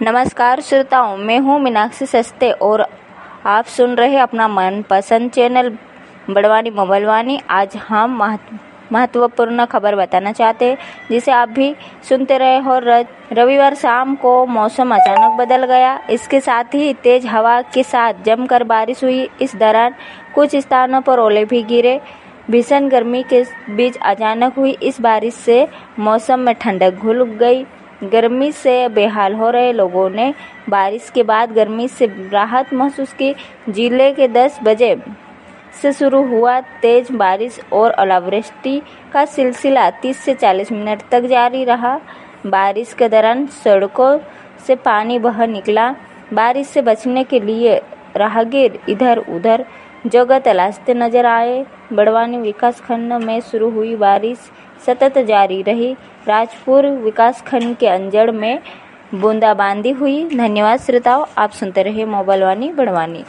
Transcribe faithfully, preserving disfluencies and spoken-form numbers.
नमस्कार श्रोताओं, मैं हूँ मीनाक्षी सस्ते और आप सुन रहे अपना मनपसंद चैनल बड़वानी मोबाइलवानी। आज हम महत्वपूर्ण खबर बताना चाहते हैं जिसे आप भी सुनते रहे हो। रविवार शाम को मौसम अचानक बदल गया। इसके साथ ही तेज हवा के साथ जमकर बारिश हुई। इस दौरान कुछ स्थानों पर ओले भी गिरे। भीषण गर्मी के बीच अचानक हुई इस बारिश से मौसम में ठंडक घुल गई। गर्मी से बेहाल हो रहे लोगों ने बारिश के बाद गर्मी से राहत महसूस की। जिले के दस बजे से शुरू हुआ तेज बारिश और ओलावृष्टि का सिलसिला तीस से चालीस मिनट तक जारी रहा। बारिश के दौरान सड़कों से पानी बह निकला। बारिश से बचने के लिए राहगीर इधर उधर जगह तलाशते नजर आए। बड़वानी विकास खंड में शुरू हुई बारिश सतत जारी रही। राजपुर विकास खंड के अंजड़ में बूंदाबांदी हुई। धन्यवाद श्रोताओं, आप सुनते रहे मोबाइलवानी बड़वानी।